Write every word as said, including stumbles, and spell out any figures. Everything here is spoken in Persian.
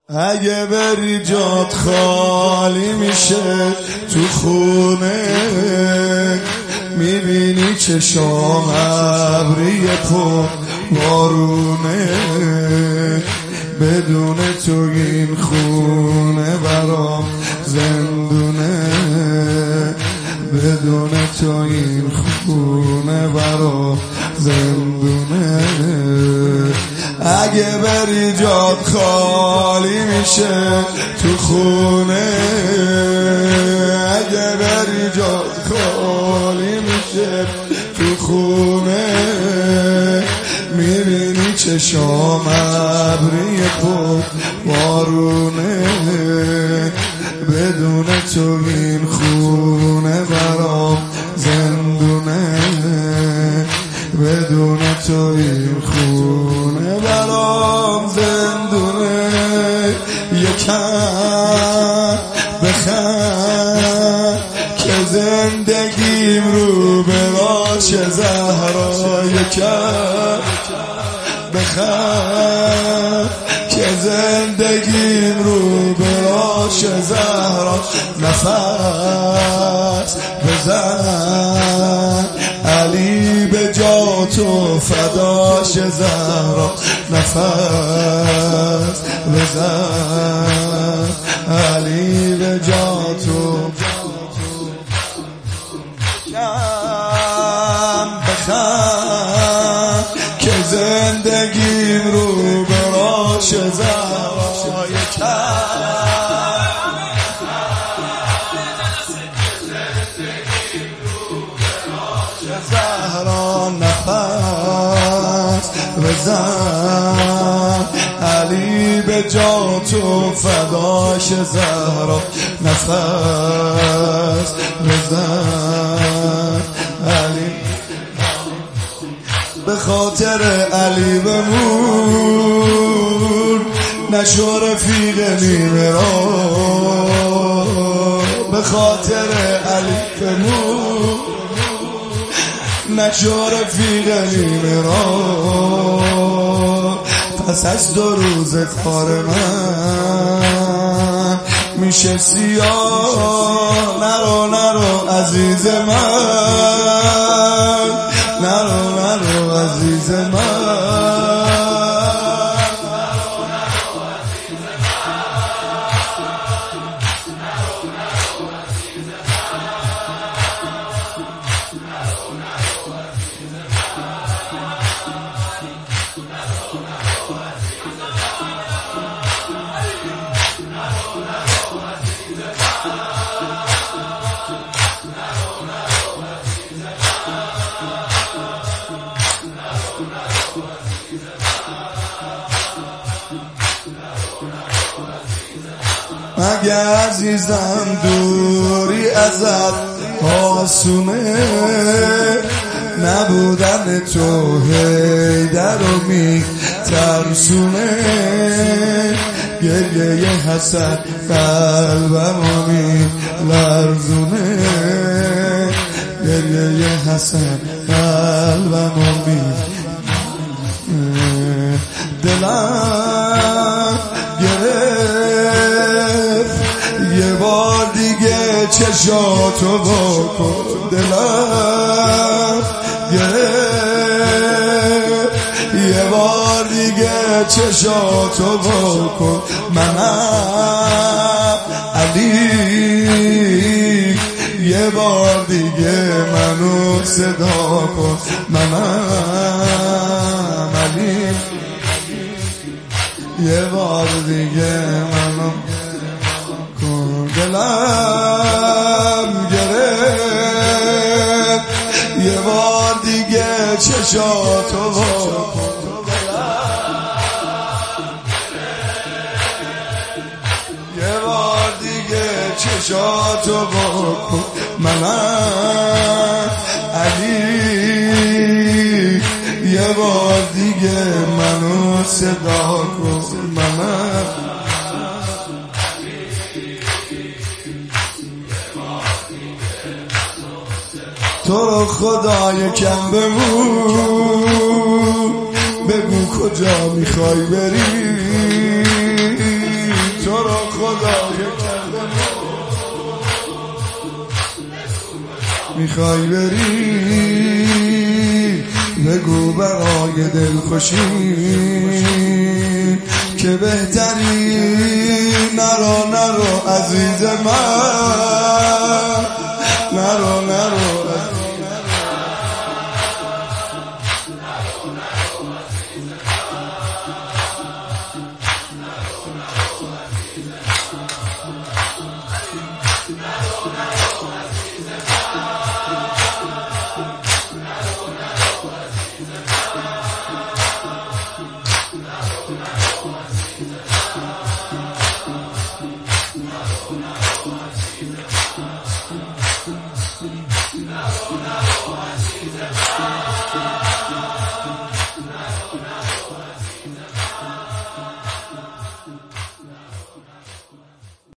اگه بری جات خالی میشه تو خونه، میبینی چشام ابری پر بارونه. بدون تو این خونه برام زندونه، بدون تو این خونه برام زندونه. اگه بری جات خالی میشه تو خونه، اگه بری جات خالی میشه تو خونه، میبینی چشام ابری پر بارونه. بدون تو این خونه برام زندونه، بدون تو این خونه برام زندونه. یکم بخند که زندگیم رو به راش زهرا، یکم بخند که زندگیم رو به راش زهرا. نفس بزن علی به جا تو فداش زهرا، نفس بزن علی به جا تو. کم بخند که زندگیم رو به راش زهرا، زهرا نفس بزن علی به جا تو فداش زهرا، نفس بزن علی. به خاطر علی بمون نشو رفیق نیمه را، به خاطر علی بمون نشو رفیق نیمه را. پس از دو روز کار من میشه سیاه. نرو نرو عزیز من، نرو نرو عزیز من. اگه عزیزم دوری ازت آسونه، نبودن تو حیدر رو می ترسونه. گریه حسن قلبم رو می لرزونه، گریه حسن قلبم رو می دلم گرفت. یه بار دیگه چشاتو بکن، دلم گرفت. یه بار دیگه چشاتو بکن. منم علی، یه بار دیگه منو صدا کن. منم علی، یه بار دیگه منو کن. دلم گرفت. یه بار دیگه چشاتو بکن. یه بار دیگه چشاتو بکن. منم علی، یه بار دیگه منو صدا کن. منم تو رو خدا یکم بگو، بگو کجا میخوای بری. میخوای بری بگو برای دلخوشی که بهتری. نرو نرو عزیز من، نرو نرو